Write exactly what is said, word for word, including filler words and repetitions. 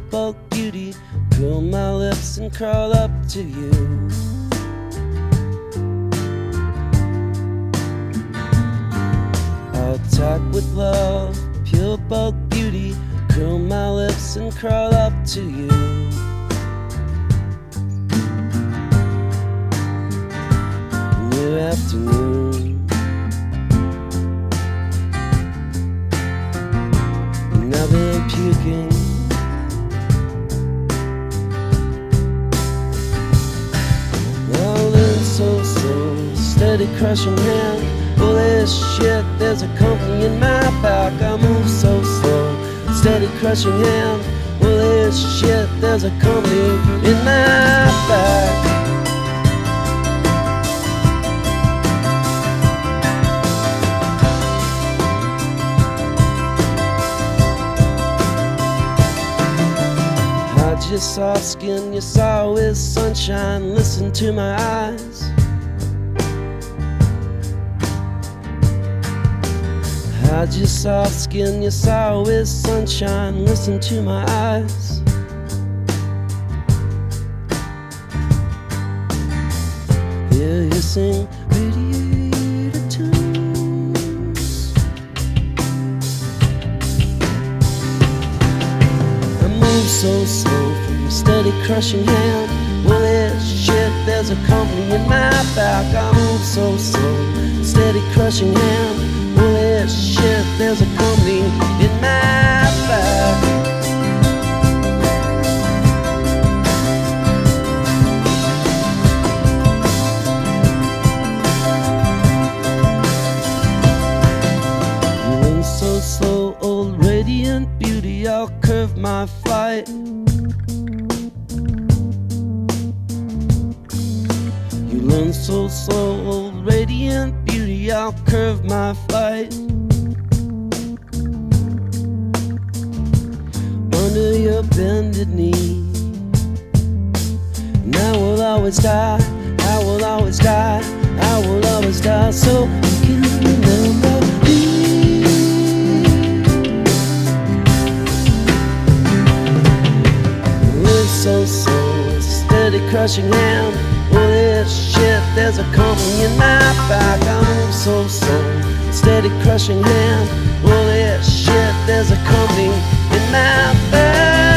bulk beauty, curl my lips and crawl up to you. I'll talk with love, pure bulk beauty, curl my lips and crawl up to you. New afternoon, and I've been puking. So slow, steady crushing hand. Holy shit, there's a company in my back. I move so slow, steady crushing hand. Holy shit, there's a company in my back. Hide your soft skin, you saw with sunshine. Listen to my eyes. Hide your soft skin, you saw with sunshine. Listen to my eyes. Hear you sing radiator tunes. I move so slow from your steady crushing hand. Holy shit, there's a company in my back. I move so slow, steady crushing hand. Holy shit, there's a company in my back. You run so slow, old radiant beauty, I'll curve my flight. You run so slow, old radiant beauty, I'll curve my flight. Under your bended knee, and I will always die, I will always die, I will always die, so you can remember me. Live so slow, steady crushing hand. Holy shit, there's a company in my back. I move so slow, steady crushing hand. Holy shit, there's a company in my back.